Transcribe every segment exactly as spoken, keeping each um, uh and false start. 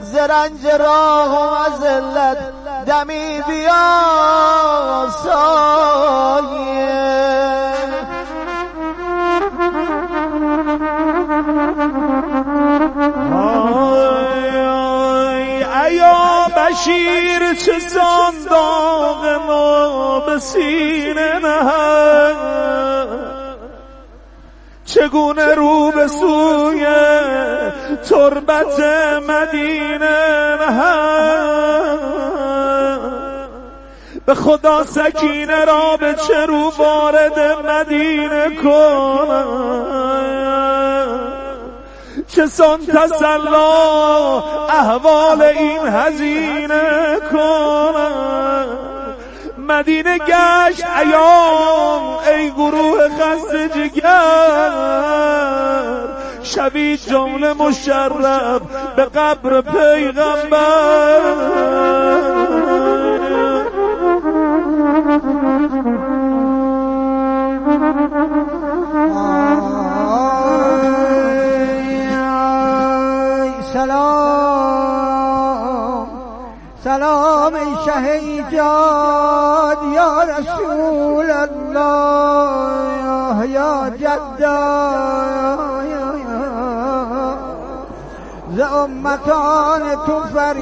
زرنج راه و ذلت دمی بیا سایه. ایا بشیر چه زان داغ ما به سینه نهد، چگونه رو به سوی تربت مدینه نهد، به خدا سکینه را به چه رو وارد مدینه کنم، چه سان تسلا احوال این هزینه کنم. مدینه گشت ایام ای گروه خسته جگر، شوید جمله مشرف به قبر پیغمبر. سلام سلام ای شه ایجاد یا رسول الله یا جدا، ز امتان تو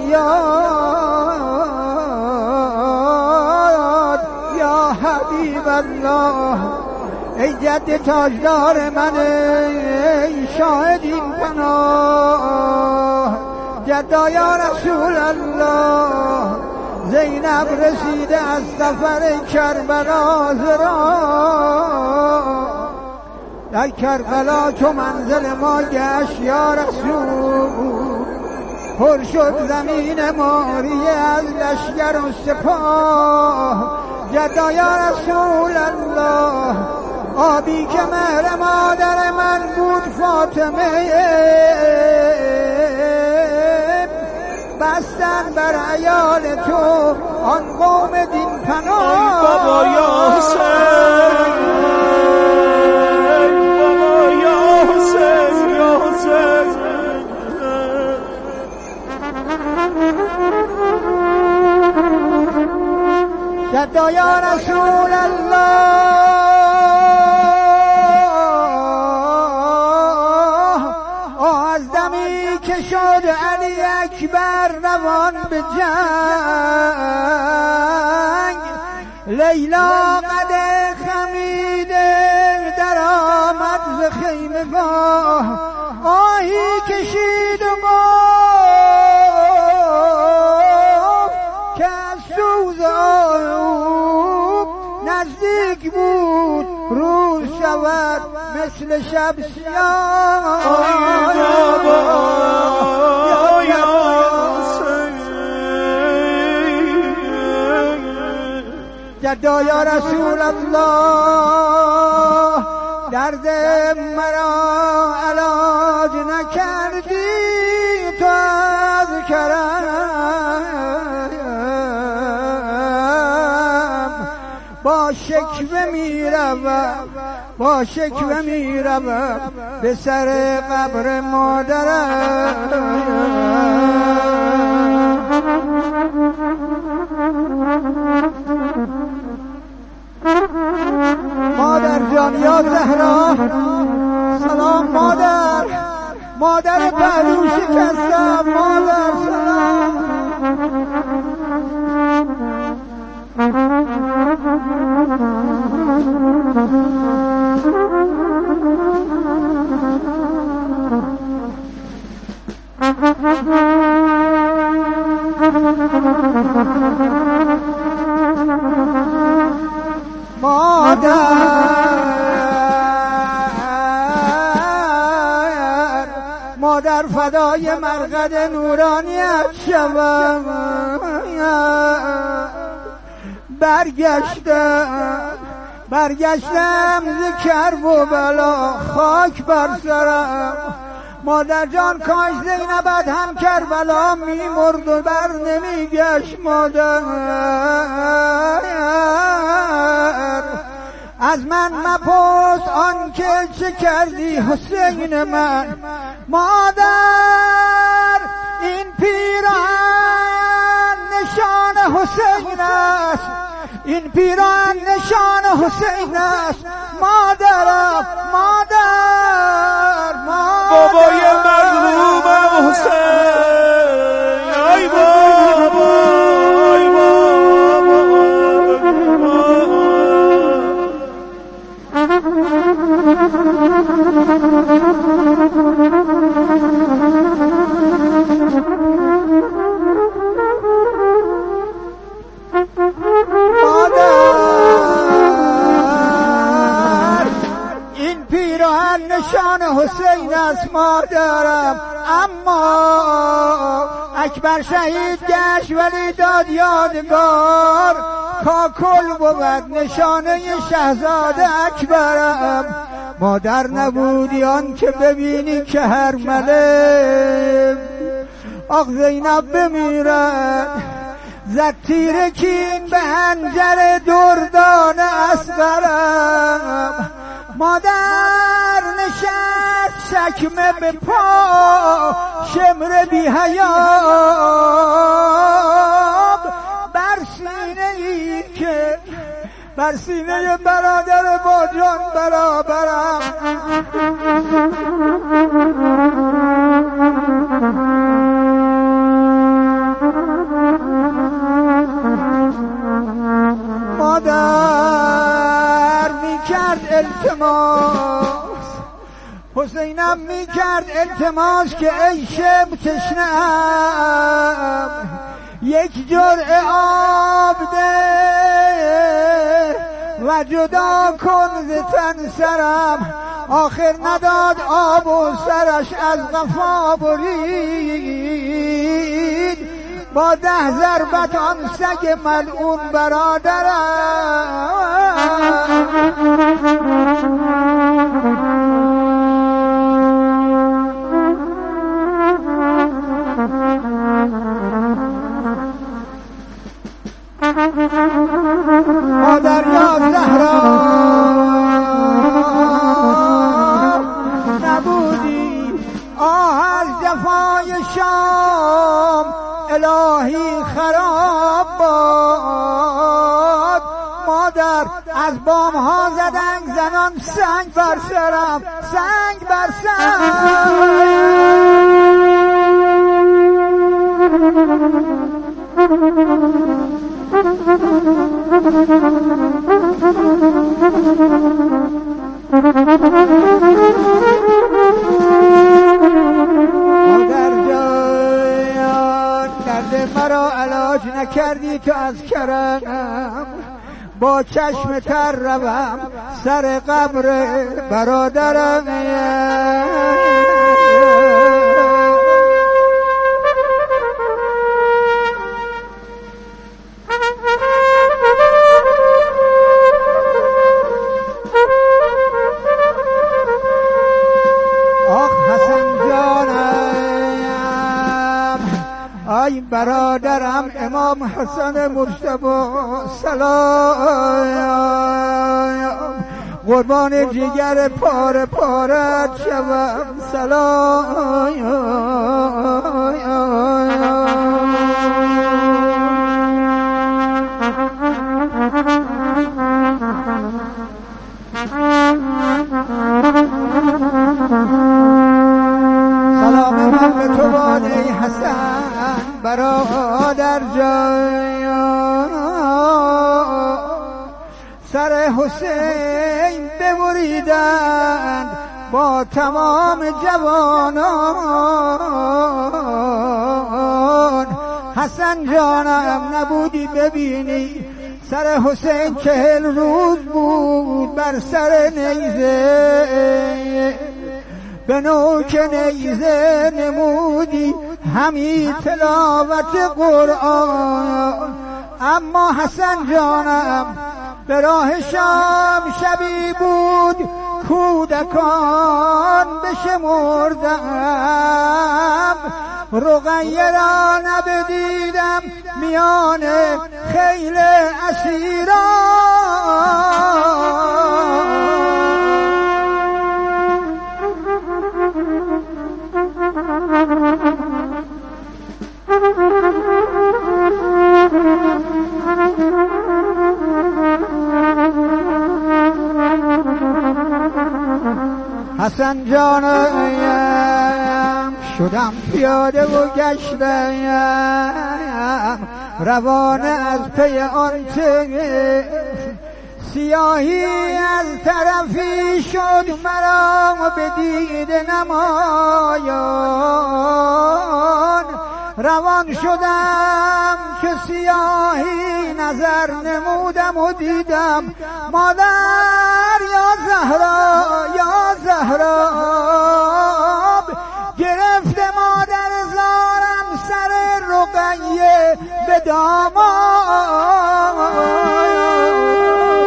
فریاد یا حبیب الله. ای جد تاجدار من، ای شاهد این پناه، جدا یا رسول الله. زینب رسیده از سفر کربلا زرا، در کربلا چو منزل ما گشت یا رسول، پر شد زمین ماریه از لشکر و سپاه. جدا یا رسول الله، آبی که مهر مادر من بود فاطمه، بستن بر عیال تو آن قوم دین پناه. ای بابا یا حسین، بابا یا حسین، یا حسین. جدا یا رسول الله، که شد علی اکبر روان به جنگ، لیلا قد خمیده در آمد ز خیمه گاه، آهی کشید و گفت که از سوز آب نزدیک بود روز شود مثل شب سیاه. جدا یا رسول الله، درد مرا علاج نکردی تو از کرم، با شکوه میروم با شکوه میروم به سر قبر مادرم. مادر جان یا زهرا سلام، مادر مادر پهلو شکستم، مادر سلام. مادر مادر فدای مرقد نورانیت شوم، برگشتم برگشتم ز کرب و بلا خاک بر سرم. مادر جان کاش زینبت هم کربلا میمرد و بر نمیگشت. مادر از من مپرس آن که چه کردی حسین من، مادر این پیر حسین است، این پیران نشان حسین است. مادرم مادر مادر بابای مظلومم حسین، ای بابا ای نشان حسین است مادرم. اما اکبر شهید گشت ولی داد یادگار، کاکل بود نشانه شهزاده اکبرم. مادر نبودی آن که ببینی که هر مله آق زینب بمیرد، زد تیر کین به هنجر دردان اصغرم. مادر نشست شکمه به پا، شمر بی حیاب بر سینه ای که بر سینه برادر با جان برابرم. مادر می کرد التماس، حسینم می کرد التماس که ای شب تشنه‌ام، یک جرعه آب ده و جدا کن ز تن سرم. آخر نداد آب و سرش از قفا برید، با ده ضربت آن سگ ملعون برادرم. مادر یا زهرا نبودی آه از جفای شام، الهی خراب باد. مادر از بام ها زدنگ زنان سنگ بر سرم، سنگ بر مادر جان درد مرا علاج نکردی تو از کرم، با چشم تر روم سر قبر برادرم. ای برادرم امام حسن مجتبی سلام، قربان جگر پاره پاره شوم سلام. سلام من به تو باد ای حسن برادر جان. سر حسین ببریدند با تمام جوانان. حسن جانم نبودی ببینی سر حسین چهل روز بود بر سر نیزه، به نوک نیزه نمودی همی تلاوت قرآن. اما حسن جانم به راه شام شبی بود کودکان بشمردم، رقیه را نبدیدم میان خیل اسیران. حسن جانم شدم پیاده و گشتم روانه از پی آن طفل سیاهی از طرفی شد مرا به دیده نمایان روان شدم که سیاهی نظر نمودم و دیدم مادر یا زهرا یا زهرا گرفته مادر زارم سر رقیه به دامان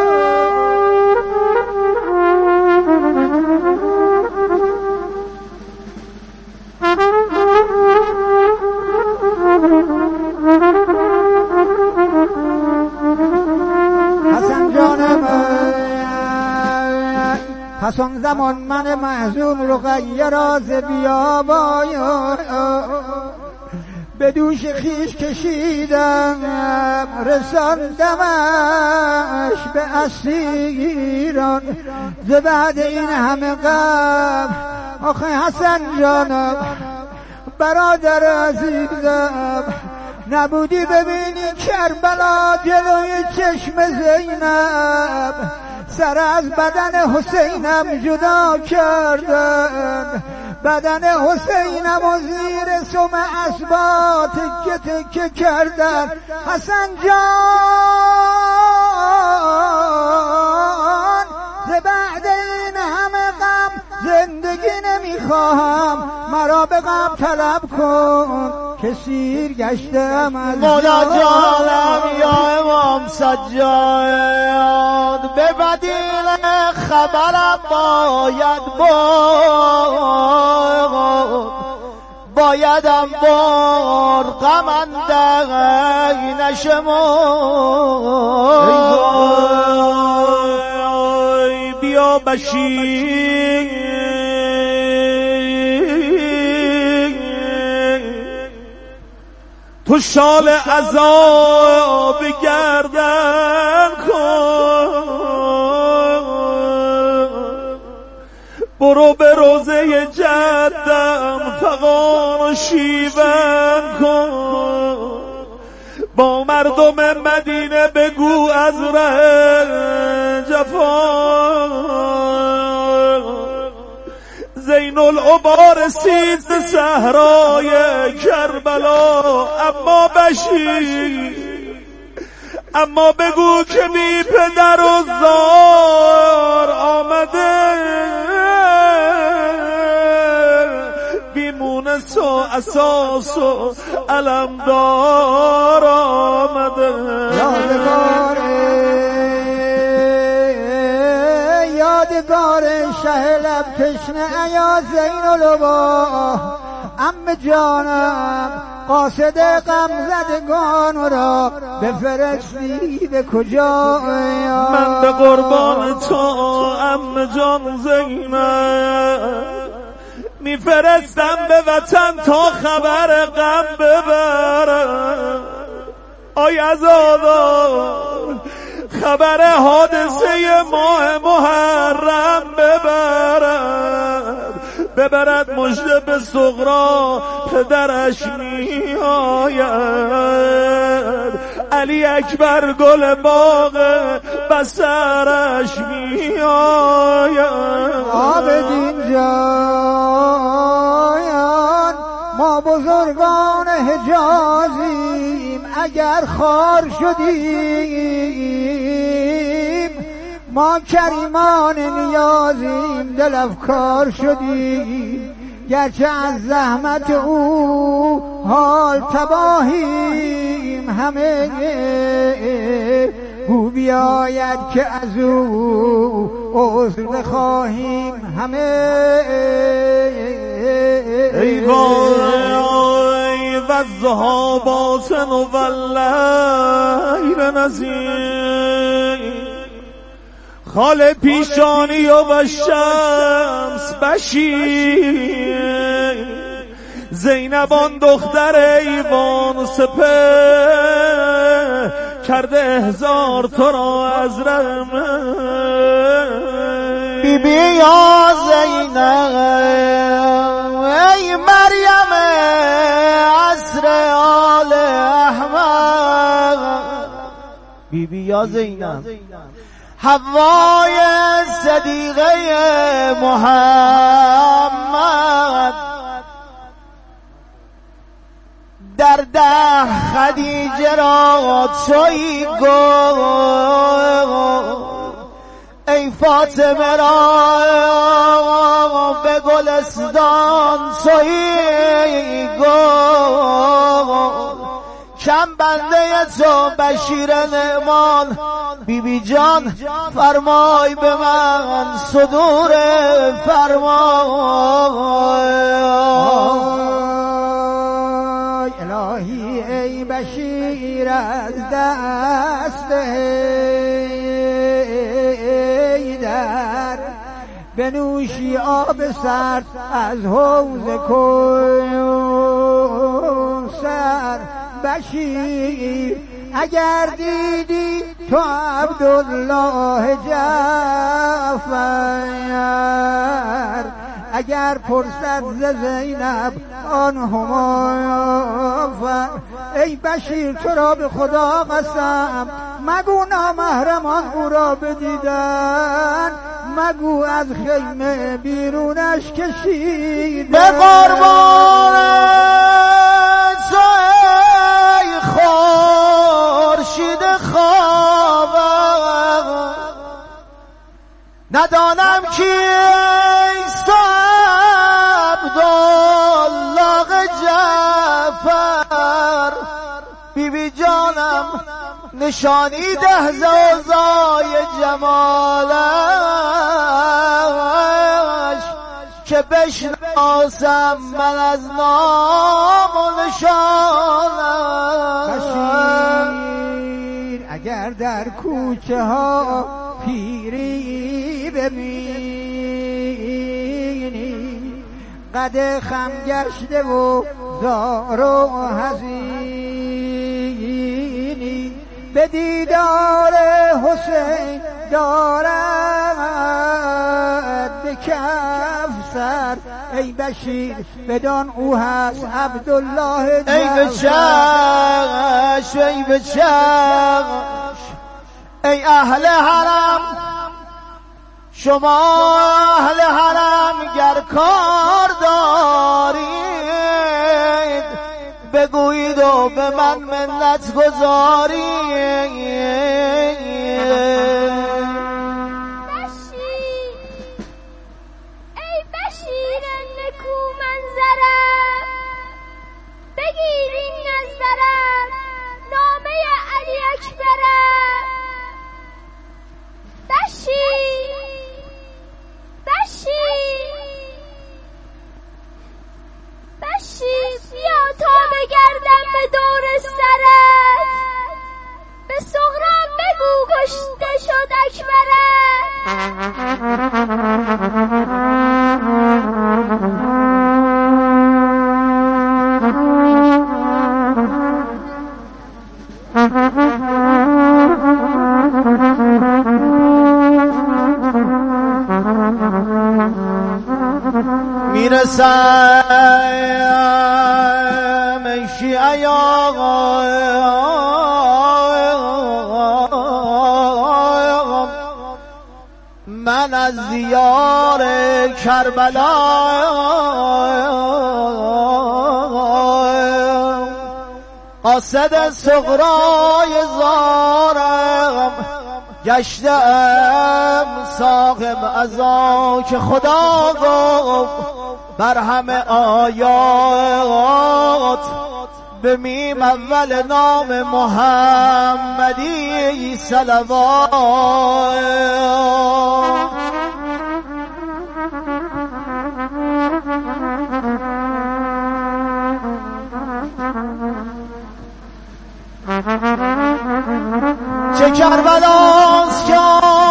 حسن جانم پس آن زمان من محزون رقیه را ز بیابان به دوش خیش کشیدم رساندمش به اسیران ز بعد این همه غم آخه حسن جانم برادر عزیزم نبودی ببینی کربلا جلوی چشم زینب سر از بدن حسینم جدا کردن بدن حسینم و زیر سم اسبات تکه تکه کردن حسن جان ز بعد این همه غم زندگی نمیخواهم مرا به غم طلب کن که سیر گشتم از مولا جانم یا امام سجاد به بدیل خبرم باید بود بایدم بار غم اندکی نشمرد بیا بشیر تو شال عذاب گردن کن برو به روزه جدم فغان شیون کن با مردم مدینه بگو از ره جفا زین العبا رسید به صحرای کربلا اما بشیر اما بگو که بی پدر و زار آمده بی مونس و اساس و علمدار آمده یادگار شه لب تشنه ایا زین العبا عم جانم قاصد غم زدگان را بفرستی به کجا من به قربان تو عم جان زینب میفرستم به وطن تا خبر غم ببرم آی عزادار خبر حادثه ماه محرم ببرد ببرد مژده به صغرا پدرش می آید علی اکبر گل باغ بسرش می آید عابدین جان ما بزرگان حجازیم اگر خار شدیم ما کریمان نیازیم دل افکار شدیم گرچه از زحمت او حال تباهیم همه او بیاید که از او عذر بخواهیم همه ای وای والضحی باطن و واللیل نذیر خال پیشانی و شمس بشیر زینب آن دختر ایوان سپه کرده احضار تو را از رحمت بی بی یا زینب ای مریم عصر آل احمد بی بی یا زینب حوای صدیقه محمد در ده خدیجه را تویی گفت ای فاطمه را به گلستان تویی گفت کم بنده تو بشیر نعمان بی بی جان فرمای به من صدور فرمای الهی ای بشیر از دست ایدر بنوشی آب سرد از حوض کوثر بشیر اگر دیدی تو عبدالله جعفر اگر پرسد ز زینب آن همافر ای بشیر تو را به خدا قسم مگو نامحرمان او را بدیدن مگو از خیمه بیرونش کشیدن به قربان تو ای خورشید خوابم ندانم کیست تو عبدالله جعفر بی بی جانم نشانی ده زوزای جمالش که بشناسم من از نام و نشانش بشیر اگر در کوچه ها پیری ببینی قد خم گشته و زار و حزینی به دیدار حسین دارد به کف سر ای بشیر بدان او هست عبدالله جعفر ای به چشم ای به چشم ای اهل حرم شما اهل حرم گر کار دارید بگویید و به من منت گذارید ای بشیر نکو منظرم بگیر این نظرم نامه علی اکبرم بشیر بشیر بشیر بیا تا بگردم به دور سرت به سغرام بگو کشته شد اکبرت میرسم ای شیعه من از دیار کربلا قاصد صغرای زارم گشتم صاحب عزا که خدا گفت بر همه آیات به میم اول نام محمدی صلوات چه کربلاست که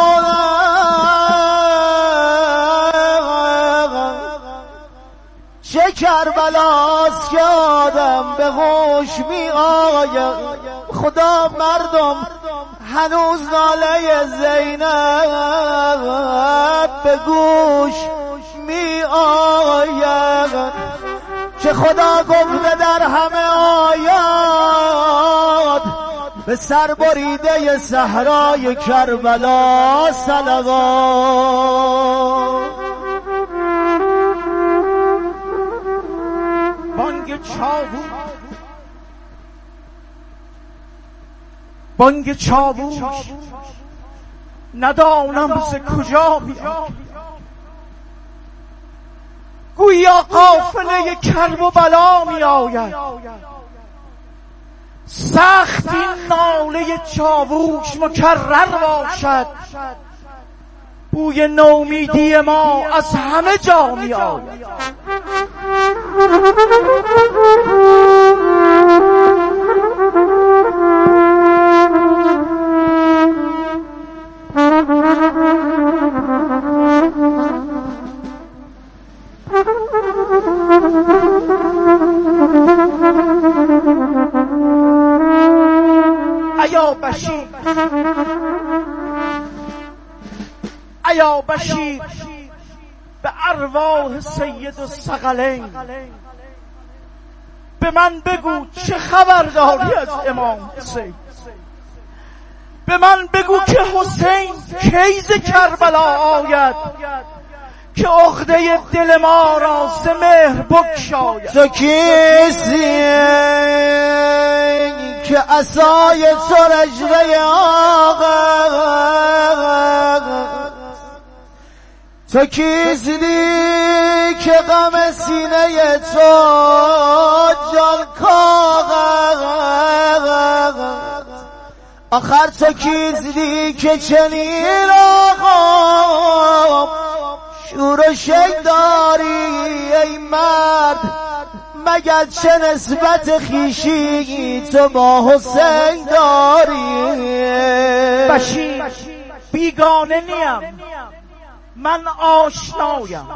چه کربلاست که آدم به هوش می آید خدا مردم هنوز ناله زینب به گوش می آید که خدا گفته در همه آیات به سر بریده صحرای کربلا صلوات. بانگ چاووش بانگ چاووش ندانم ز کجا میاد، گویا قافله کرب و بلا می آید. سخت این ناله چاووش مکرر باشد، بوی نومیدی ما از همه جا می آید. ایا بشیر ایا بشیر به ارواح سید الثقلین به من بگو چه خبر داری از امام حسین. به من بگو که حسین کی ز کربلا آید، که عقده دل ما را ز مهر بگشاید. تو کیستی که عصای تو رجله آقا، تو کیستی که غم سینه تو جان کاغذ، آخر تو کیستی که چنین آقا شور و شک داری ای مرد، مگر چه نسبت خیشی تو با حسین داری؟ بشیر بیگانه نیم، من آشنایم،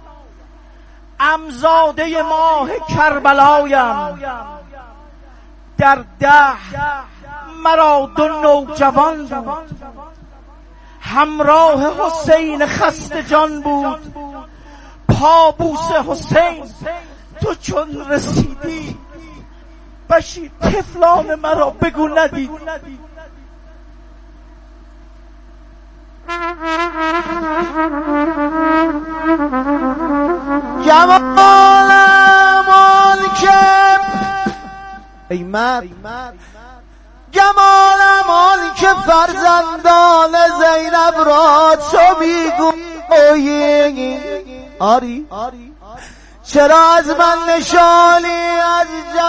عمزاده ماه کربلایم. در ده مرا دو نوجوان بود، همراه حسین خسته جان بود. پابوس حسین تو چون رسیدی، بشیر طفلان مرا بگو ندید. جمالم آن که ای مرد، جمالم آن که فرزندان زینب را تو میگویی. آری چرا از من نشانی از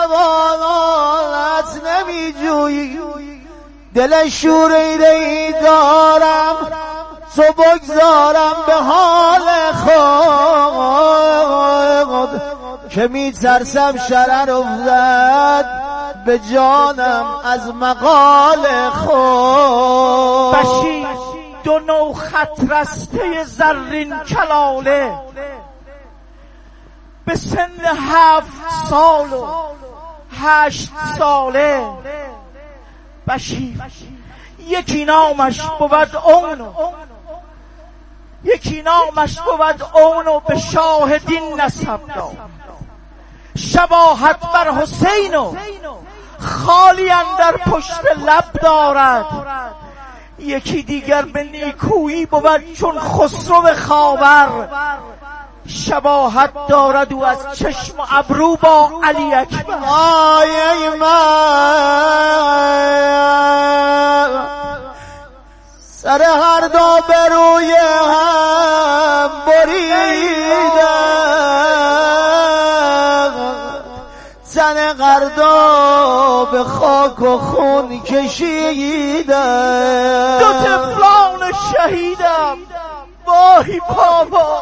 جوانت نمی جویی؟ دل شوریده ای دارم تو بگذارم به حال خود، که می ترسم شرر افتد به جانم از مقال خود. بشیر دو نو خط رسته زرین کلاله به سن هفت سال و هشت ساله. بشیر یکی نامش بود اونو، یکی نامش بود اونو به شاه دین نسب داد. شباهت بر حسین و خالی اندر پشت لب دارد. یکی دیگر به نیکویی بود چون خسرو خاور. شباهت دارد او از چشم و ابرو با علی اکبر. آی ای من سر هر دو به روی هم بریدم، تن قردا به خاک و خون کشیدم. دو طفلان شهیدم، وای بابا،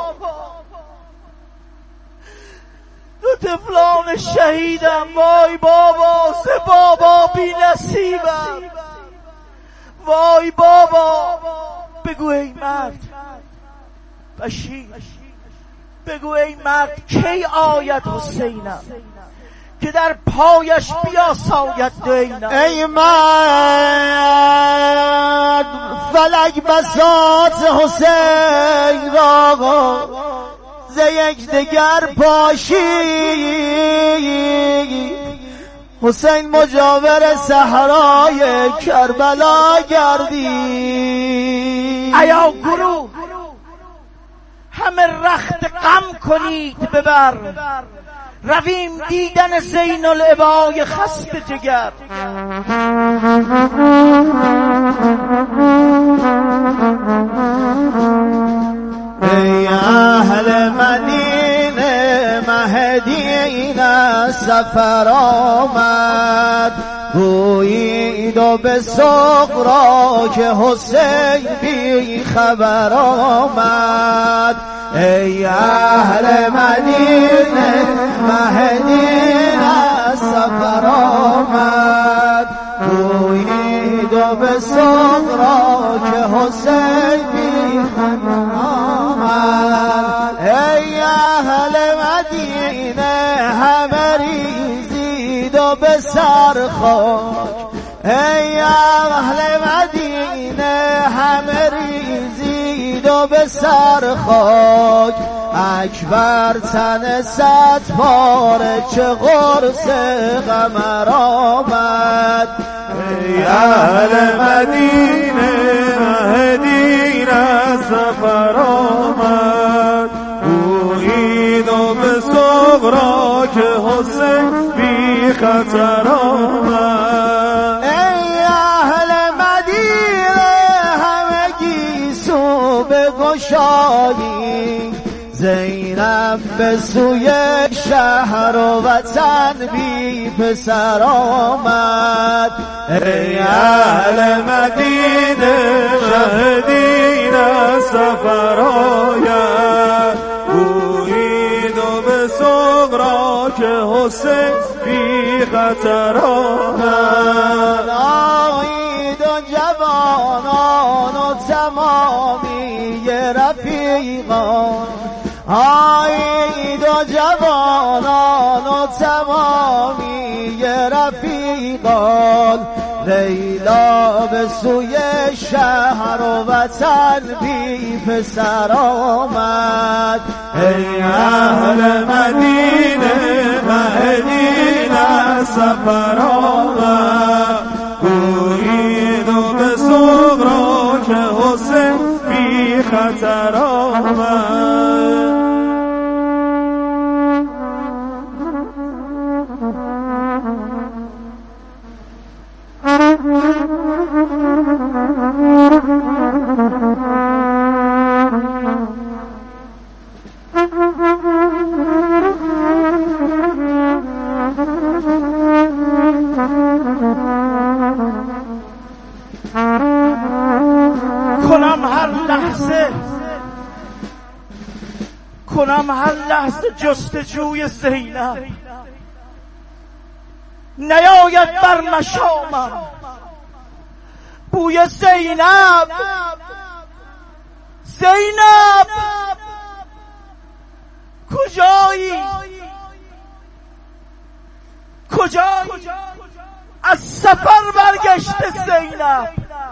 دو طفلان شهیدم، وای بابا، سه بابا بی نصیبم، وای بابا. بگو ای مرد بشیر، بگو ای مرد کی آید حسینم که در پایش بیاساید دینم. ای مرد فلک بساط حسین را ز یک دگر پاشید. حسین مجاور صحرای کربلا گردید. ایا گروه همه رخت غم کنید ببر، رویم دیدن زین العبای خسته جگر. ای اهل مدینه مهدی این سفر آمد، گویید و به صغرا که حسین بی خبر آمد. ای اهل مدینه مهدی این سفر آمد، گویید و به صغرا که حسین بی خبر آمد. ای اهل مدینه همه ریزید و به سر خاک، ای اهل مدینه همه ریزید و به سر خاک. اکبر تن صد پاره چه قرص قمر آمد. ای اهل مدینه مهدی را سفر آمد، گویید و به صغرا که حسین بی خطر آمد. ای اهل مدینه همگی سو بگشایید، زینب به سوی شهر و وطن بی پسر آمد. ای اهل مدینه مهدی را سفر آید، گویید و به صغرا که حسین بی خطر آمد. آیید و جوانان و تمامی رفیقان، آیید و جوانان و تمامی رفیقان، لیلا به سوی شهر و وطن بی پسر آمد. ای اهل مدینه مهدی را سفر آمد، گویید و به صغرا که حسین بی خطر آمد. کنم هر لحظه کنم هر لحظه جستجوی زینب، نیاید بر مشامم بوی زینب. زینب کجایی؟ کجایی؟ از سفر برگشته زینب،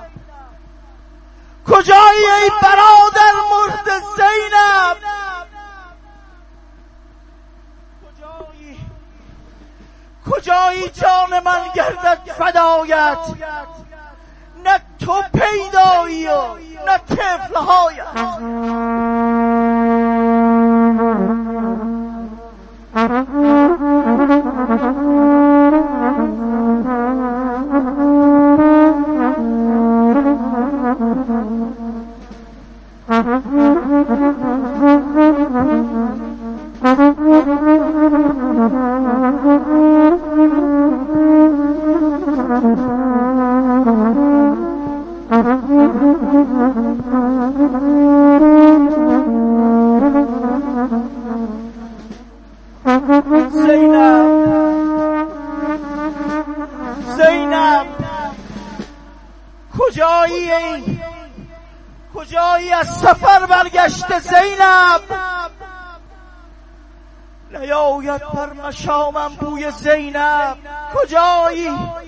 کجایی ای برادر مرد زینب؟ کجایی؟ کجایی جان من گردد فدایت؟ نه تو پیدایی و نه طفلهایت. زینب زینب کجایی ای؟ کجایی؟ از سفر برگشته زینب، نیاید بر مشامم بوی زینب. کجایی؟